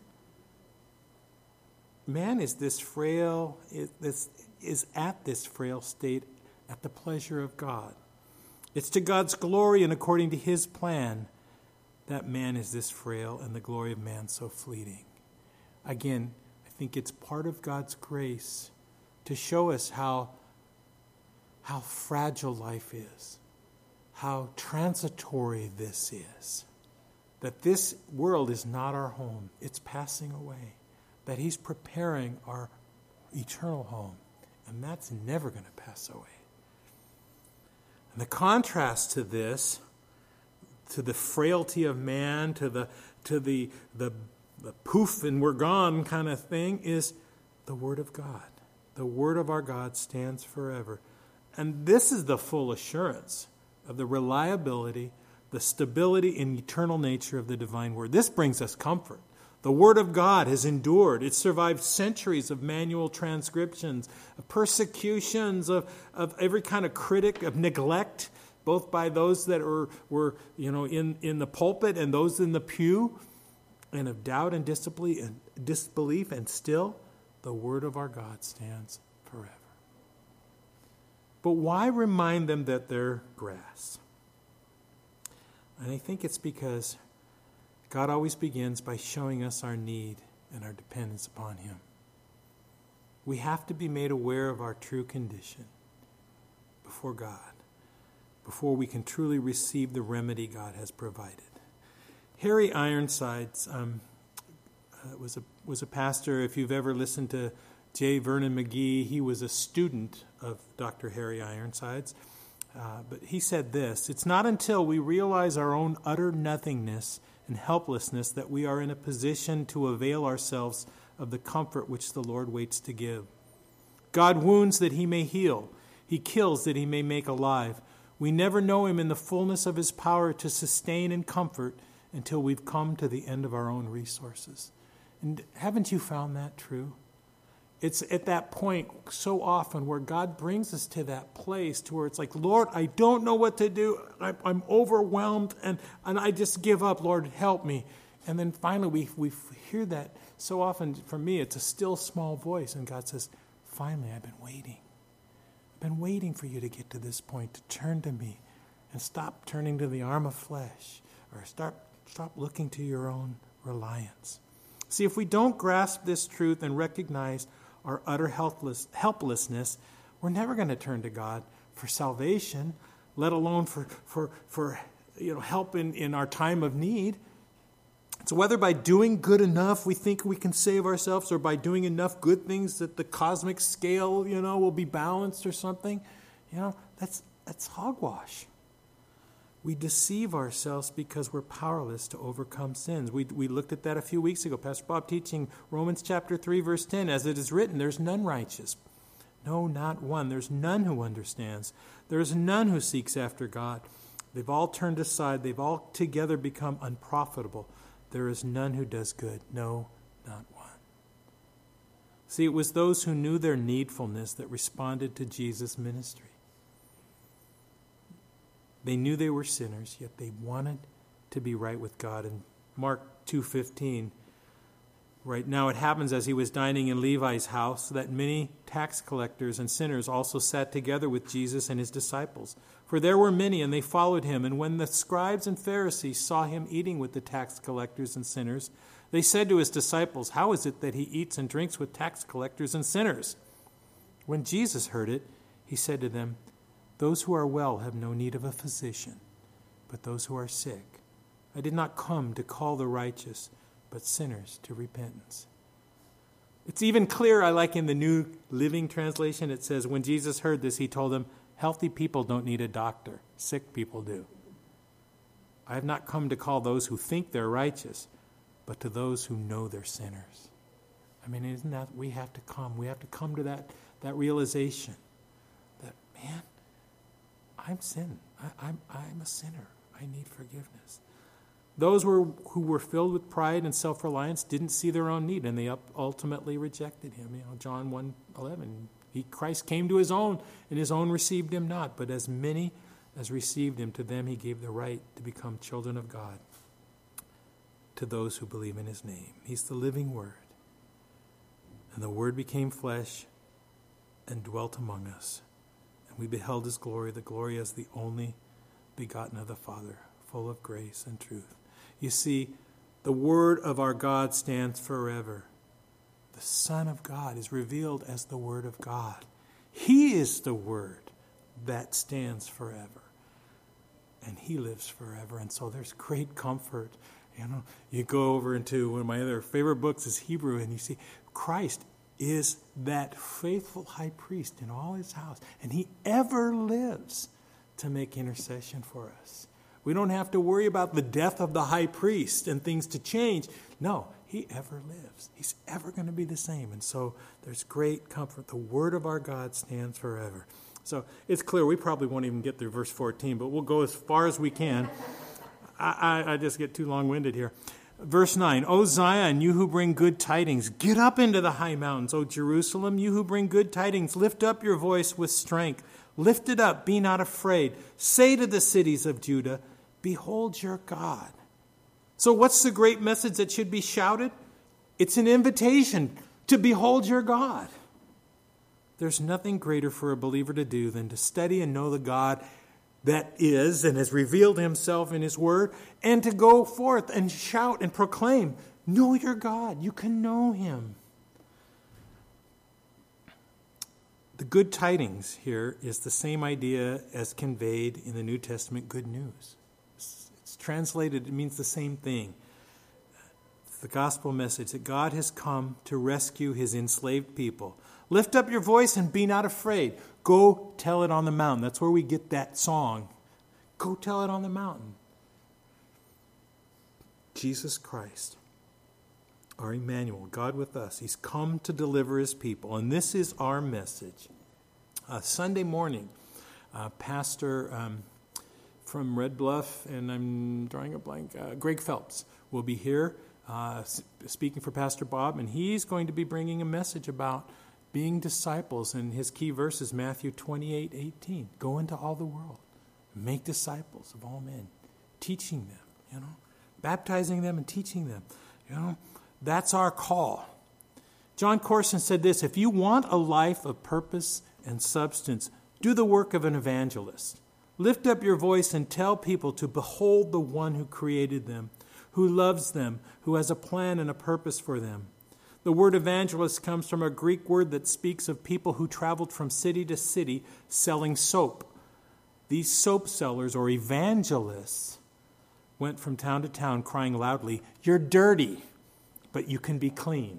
Man is this frail, is, this, is at this frail state at the pleasure of God. It's to God's glory and according to his plan that man is this frail and the glory of man so fleeting. Again, I think it's part of God's grace to show us how, how fragile life is, how transitory this is, that this world is not our home. It's passing away, that he's preparing our eternal home, and that's never going to pass away. And the contrast to this, to the frailty of man, to the to the the, the poof and we're gone kind of thing, is the Word of God. The Word of our God stands forever. And this is the full assurance of the reliability, the stability and eternal nature of the divine Word. This brings us comfort. The Word of God has endured. It's survived centuries of manual transcriptions, of persecutions, of, of every kind of critic, of neglect, both by those that were, were you know, in, in the pulpit and those in the pew, and of doubt and disbelief, and disbelief, and still the Word of our God stands forever. But why remind them that they're grass? And I think it's because God always begins by showing us our need and our dependence upon Him. We have to be made aware of our true condition before God, before we can truly receive the remedy God has provided. Harry Ironsides um, uh, was a was a pastor. If you've ever listened to J. Vernon McGee, he was a student of Doctor Harry Ironsides. Uh, but he said this: "It's not until we realize our own utter nothingness and helplessness that we are in a position to avail ourselves of the comfort which the Lord waits to give. God wounds that He may heal. He kills that He may make alive. We never know Him in the fullness of His power to sustain and comfort until we've come to the end of our own resources." And haven't you found that true? It's at that point so often where God brings us to that place to where it's like, Lord, I don't know what to do. I, I'm overwhelmed and, and I just give up. Lord, help me. And then finally we, we hear that so often. For me, it's a still small voice. And God says, finally, I've been waiting. I've been waiting for you to get to this point, to turn to me and stop turning to the arm of flesh, or start, stop looking to your own reliance. See, if we don't grasp this truth and recognize our utter helpless, helplessness, we're never going to turn to God for salvation, let alone for, for, for you know, help in, in our time of need. So whether by doing good enough we think we can save ourselves, or by doing enough good things that the cosmic scale, you know, will be balanced or something, you know, that's that's hogwash. We deceive ourselves because we're powerless to overcome sins. We we looked at that a few weeks ago. Pastor Bob teaching Romans chapter three, verse ten. As it is written, there's none righteous. No, not one. There's none who understands. There's none who seeks after God. They've all turned aside. They've all together become unprofitable. There is none who does good. No, not one. See, it was those who knew their needfulness that responded to Jesus' ministry. They knew they were sinners, yet they wanted to be right with God. In Mark two fifteen, right now it happens as he was dining in Levi's house that many tax collectors and sinners also sat together with Jesus and his disciples. For there were many, and they followed him. And when the scribes and Pharisees saw him eating with the tax collectors and sinners, they said to his disciples, "How is it that he eats and drinks with tax collectors and sinners?" When Jesus heard it, he said to them, "Those who are well have no need of a physician, but those who are sick. I did not come to call the righteous, but sinners to repentance." It's even clear, I like in the New Living Translation, it says, when Jesus heard this, he told them, "Healthy people don't need a doctor, sick people do. I have not come to call those who think they're righteous, but to those who know they're sinners." I mean, isn't that, we have to come, we have to come to that, that realization that, man, I'm sin. I, I'm, I'm a sinner. I need forgiveness. Those were, who were filled with pride and self-reliance didn't see their own need, and they up, ultimately rejected him. You know, John one eleven, he, Christ came to his own, and his own received him not. But as many as received him, to them he gave the right to become children of God, to those who believe in his name. He's the living Word. And the Word became flesh and dwelt among us. We beheld his glory, the glory as the only begotten of the Father, full of grace and truth. You see, the Word of our God stands forever. The Son of God is revealed as the Word of God. He is the Word that stands forever. And he lives forever. And so there's great comfort. You know, you go over into one of my other favorite books is Hebrew, and you see Christ is that faithful high priest in all his house. And he ever lives to make intercession for us. We don't have to worry about the death of the high priest and things to change. No, he ever lives. He's ever going to be the same. And so there's great comfort. The Word of our God stands forever. So it's clear we probably won't even get through verse fourteen, but we'll go as far as we can. I, I, I just get too long-winded here. Verse nine, O Zion, you who bring good tidings, get up into the high mountains. O Jerusalem, you who bring good tidings, lift up your voice with strength. Lift it up, be not afraid. Say to the cities of Judah, behold your God. So what's the great message that should be shouted? It's an invitation to behold your God. There's nothing greater for a believer to do than to study and know the God that is and has revealed himself in his word, and to go forth and shout and proclaim, know your God. You can know him. The good tidings here is the same idea as conveyed in the New Testament good news. It's, it's translated, it means the same thing. It's the gospel message that God has come to rescue his enslaved people. Lift up your voice and be not afraid. Go tell it on the mountain. That's where we get that song. Go tell it on the mountain. Jesus Christ, our Emmanuel, God with us, he's come to deliver his people. And this is our message. Uh, Sunday morning, uh, Pastor um, from Red Bluff, and I'm drawing a blank, uh, Greg Phelps, will be here uh, speaking for Pastor Bob, and he's going to be bringing a message about being disciples, and his key verse is Matthew twenty-eight eighteen. Go into all the world, make disciples of all men, teaching them, you know, baptizing them and teaching them. You know, that's our call. John Corson said this, if you want a life of purpose and substance, do the work of an evangelist. Lift up your voice and tell people to behold the one who created them, who loves them, who has a plan and a purpose for them. The word evangelist comes from a Greek word that speaks of people who traveled from city to city selling soap. These soap sellers, or evangelists, went from town to town crying loudly, you're dirty, but you can be clean.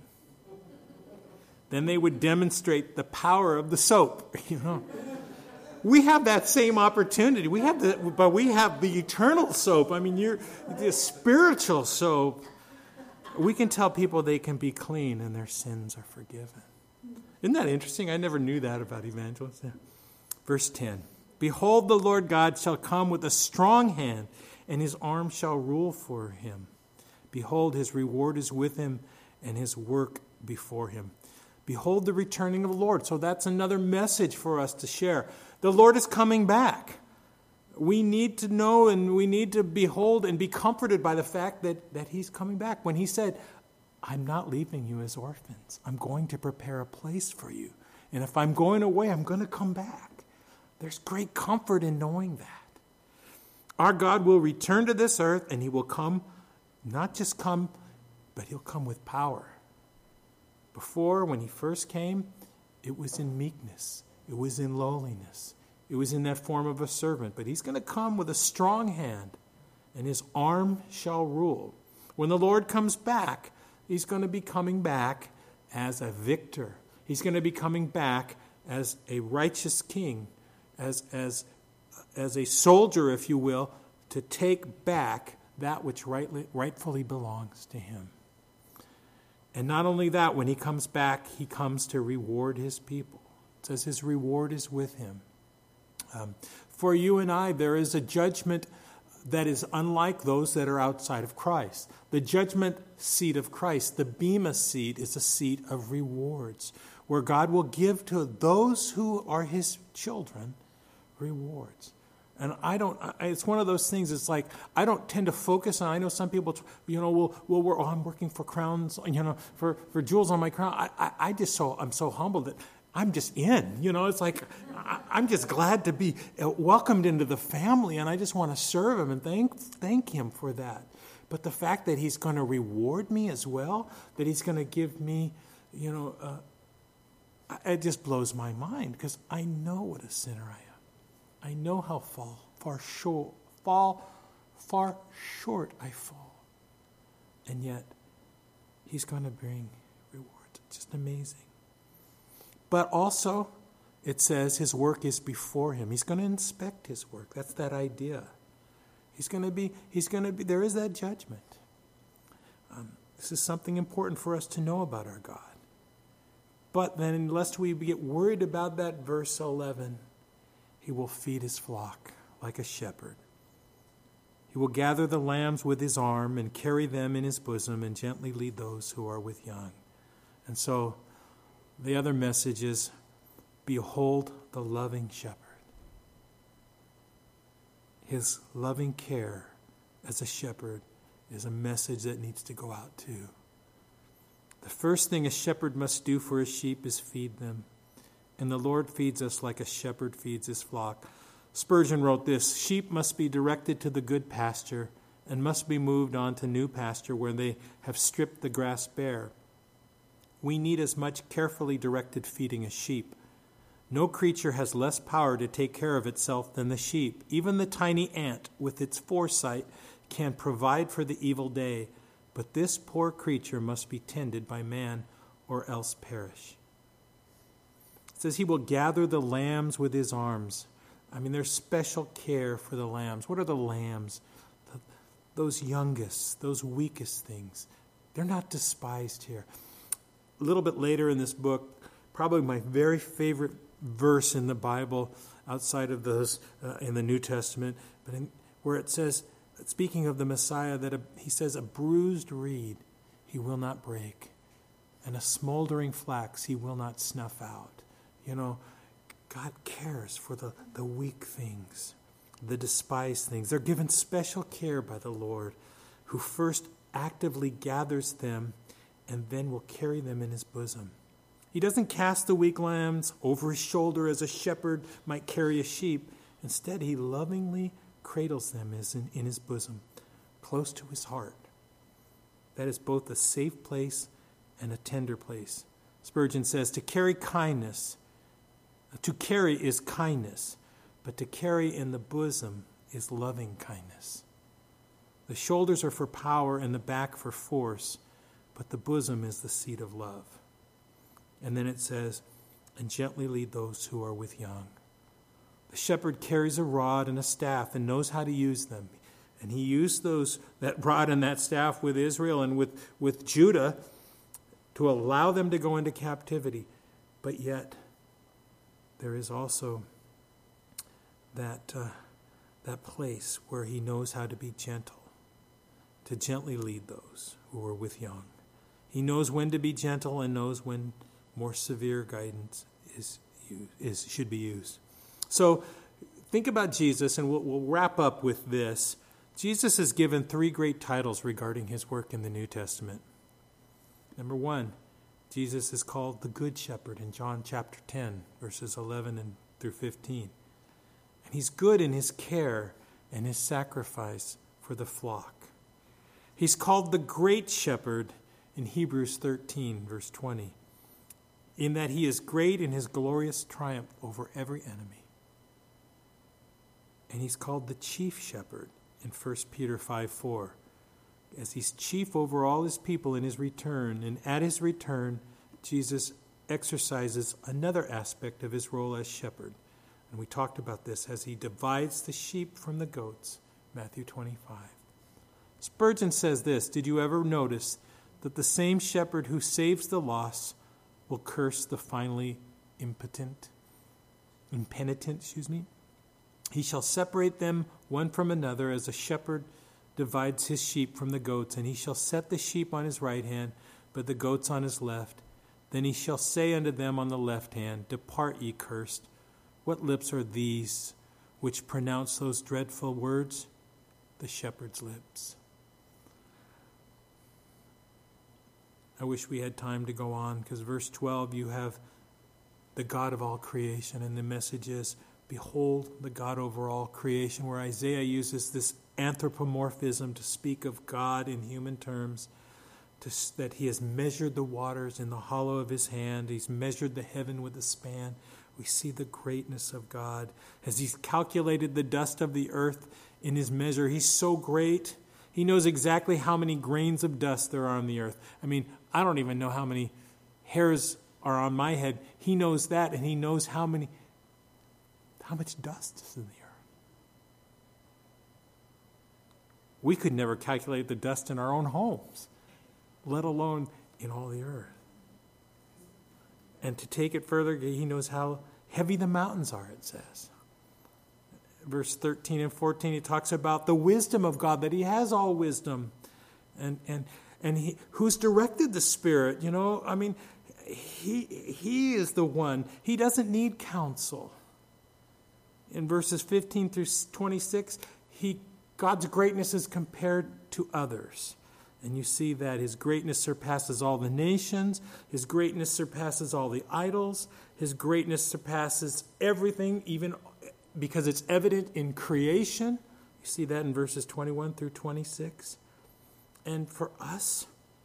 Then they would demonstrate the power of the soap. You know, we have that same opportunity. We have the, but we have the eternal soap. I mean, you're the spiritual soap. We can tell people they can be clean and their sins are forgiven. Isn't that interesting? I never knew that about evangelists. Yeah. Verse ten. Behold, the Lord God shall come with a strong hand, and his arm shall rule for him. Behold, his reward is with him, and his work before him. Behold the returning of the Lord. So that's another message for us to share. The Lord is coming back. We need to know and we need to behold and be comforted by the fact that, that he's coming back. When he said, I'm not leaving you as orphans. I'm going to prepare a place for you. And if I'm going away, I'm going to come back. There's great comfort in knowing that. Our God will return to this earth and he will come, not just come, but he'll come with power. Before, when he first came, it was in meekness. It was in lowliness. It was in that form of a servant. But he's going to come with a strong hand, and his arm shall rule. When the Lord comes back, he's going to be coming back as a victor. He's going to be coming back as a righteous king, as, as, as a soldier, if you will, to take back that which rightly, rightfully belongs to him. And not only that, when he comes back, he comes to reward his people. It says his reward is with him. Um, for you and I, there is a judgment that is unlike those that are outside of Christ. The judgment seat of Christ, the Bema seat, is a seat of rewards, where God will give to those who are his children rewards. And I don't, it's one of those things, it's like, I don't tend to focus on, I know some people, you know, will, will work, oh, I'm working for crowns, you know, for, for jewels on my crown. I, I, I just so, I'm so humbled that I'm just in, you know, it's like, I, I'm just glad to be welcomed into the family, and I just want to serve him and thank, thank him for that. But the fact that he's going to reward me as well, that he's going to give me, you know, uh, it just blows my mind, because I know what a sinner I am. I know how fall, far short, fall, far short I fall. And yet, he's going to bring rewards. It's just amazing. But also, it says his work is before him. He's going to inspect his work. That's that idea. He's going to be, he's going to be, there is that judgment. Um, this is something important for us to know about our God. But then, lest we get worried about that verse eleven, he will feed his flock like a shepherd. He He will gather the lambs with his arm and carry them in his bosom and gently lead those who are with young. And so the other message is, behold the loving shepherd. His loving care as a shepherd is a message that needs to go out too. The first thing a shepherd must do for his sheep is feed them. And the Lord feeds us like a shepherd feeds his flock. Spurgeon wrote this, sheep must be directed to the good pasture and must be moved on to new pasture where they have stripped the grass bare. We need as much carefully directed feeding as sheep. No creature has less power to take care of itself than the sheep. Even the tiny ant, with its foresight, can provide for the evil day, but this poor creature must be tended by man or else perish. It says he will gather the lambs with his arms. I mean, there's special care for the lambs. What are the lambs? The, those youngest, those weakest things. They're not despised here. A little bit later in this book, probably my very favorite verse in the Bible outside of those uh, in the New Testament, but in, where it says, speaking of the Messiah, that a, he says, a bruised reed he will not break, and a smoldering flax he will not snuff out. You know, God cares for the, the weak things, the despised things. They're given special care by the Lord, who first actively gathers them and then will carry them in his bosom. He doesn't cast the weak lambs over his shoulder as a shepherd might carry a sheep. Instead, he lovingly cradles them as in, in his bosom, close to his heart. That is both a safe place and a tender place. Spurgeon says, to carry kindness, to carry is kindness, but to carry in the bosom is loving kindness. The shoulders are for power and the back for force, but the bosom is the seat of love. And then it says, and gently lead those who are with young. The shepherd carries a rod and a staff and knows how to use them. And he used those that rod and that staff with Israel and with, with Judah to allow them to go into captivity. But yet, there is also that, uh, that place where he knows how to be gentle, to gently lead those who are with young. He knows when to be gentle and knows when more severe guidance is, is should be used. So think about Jesus, and we'll, we'll wrap up with this. Jesus is given three great titles regarding his work in the New Testament. Number one, Jesus is called the Good Shepherd in John chapter ten, verses eleven and through fifteen. And he's good in his care and his sacrifice for the flock. He's called the Great Shepherd in Hebrews thirteen, verse twenty, in that he is great in his glorious triumph over every enemy. And he's called the Chief Shepherd in First Peter five four, as he's chief over all his people in his return. And at his return, Jesus exercises another aspect of his role as shepherd. And we talked about this as he divides the sheep from the goats, Matthew twenty-five. Spurgeon says this, did you ever notice that the same shepherd who saves the lost will curse the finally impotent, impenitent, excuse me? He shall separate them one from another as a shepherd divides his sheep from the goats, and he shall set the sheep on his right hand, but the goats on his left. Then he shall say unto them on the left hand, depart, ye cursed. What lips are these which pronounce those dreadful words? The shepherd's lips. I wish we had time to go on, because verse twelve, you have the God of all creation, and the message is, behold the God over all creation, where Isaiah uses this anthropomorphism to speak of God in human terms, to, that he has measured the waters in the hollow of his hand. He's measured the heaven with a span. We see the greatness of God. As he's calculated the dust of the earth in his measure, he's so great. He knows exactly how many grains of dust there are on the earth. I mean, I don't even know how many hairs are on my head. He knows that, and he knows how many, how much dust is in the earth. We could never calculate the dust in our own homes, let alone in all the earth. And to take it further, he knows how heavy the mountains are, it says. verse thirteen and fourteen, he talks about the wisdom of God, that he has all wisdom. And and and he who's directed the Spirit, you know, I mean, he he is the one. He doesn't need counsel. In verses fifteen through twenty-six, he God's greatness is compared to others. And you see that his greatness surpasses all the nations. His greatness surpasses all the idols. His greatness surpasses everything, even because it's evident in creation. You see that in verses twenty-one through twenty-six. And for us,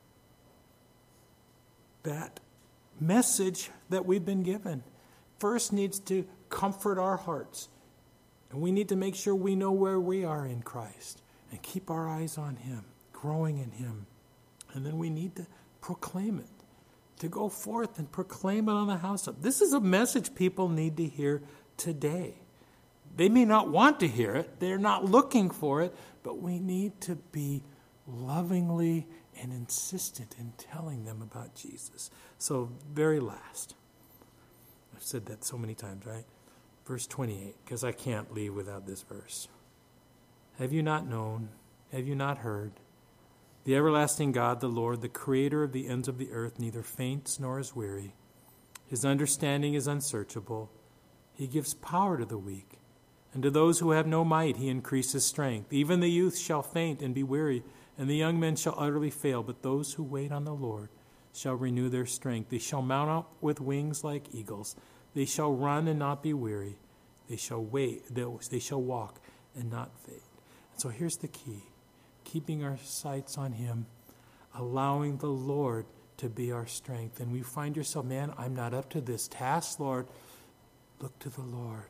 that message that we've been given first needs to comfort our hearts. And we need to make sure we know where we are in Christ and keep our eyes on him, growing in him. And then we need to proclaim it, to go forth and proclaim it on the housetop. This is a message people need to hear today. They may not want to hear it. They're not looking for it. But we need to be lovingly and insistent in telling them about Jesus. So, very last. I've said that so many times, right? Verse twenty-eight, because I can't leave without this verse. Have you not known? Have you not heard? The everlasting God, the Lord, the creator of the ends of the earth, neither faints nor is weary. His understanding is unsearchable. He gives power to the weak, and to those who have no might he increases strength. Even the youth shall faint and be weary, and the young men shall utterly fail. But those who wait on the Lord shall renew their strength. They shall mount up with wings like eagles. They shall run and not be weary. They shall wait. They shall walk and not faint. And so here's the key. Keeping our sights on him, allowing the Lord to be our strength. And we find yourself, man, I'm not up to this task, Lord. Look to the Lord.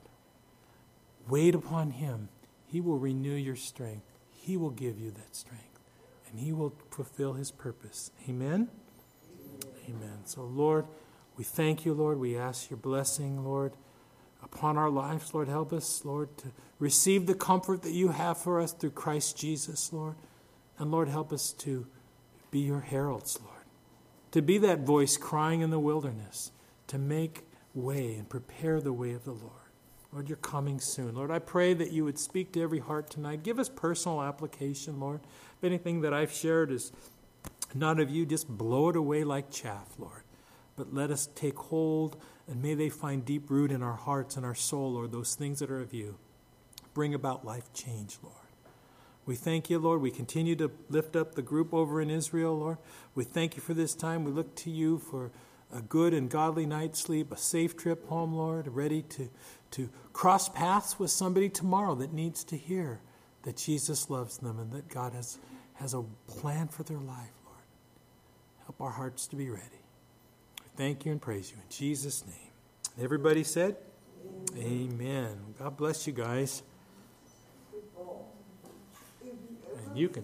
Wait upon him. He will renew your strength. He will give you that strength. And he will fulfill his purpose. Amen? Amen. So, Lord, we thank you, Lord. We ask your blessing, Lord, upon our lives. Lord, help us, Lord, to receive the comfort that you have for us through Christ Jesus, Lord. And, Lord, help us to be your heralds, Lord. To be that voice crying in the wilderness, to make way and prepare the way of the Lord. Lord, you're coming soon. Lord, I pray that you would speak to every heart tonight. Give us personal application, Lord. If anything that I've shared is not of you, just blow it away like chaff, Lord. But let us take hold, and may they find deep root in our hearts and our soul, Lord, those things that are of you. Bring about life change, Lord. We thank you, Lord. We continue to lift up the group over in Israel, Lord. We thank you for this time. We look to you for a good and godly night's sleep, a safe trip home, Lord, ready to, to cross paths with somebody tomorrow that needs to hear that Jesus loves them and that God has, has a plan for their life, Lord. Help our hearts to be ready. Thank you and praise you in Jesus' name. Everybody said, Amen. Amen. God bless you guys. And you can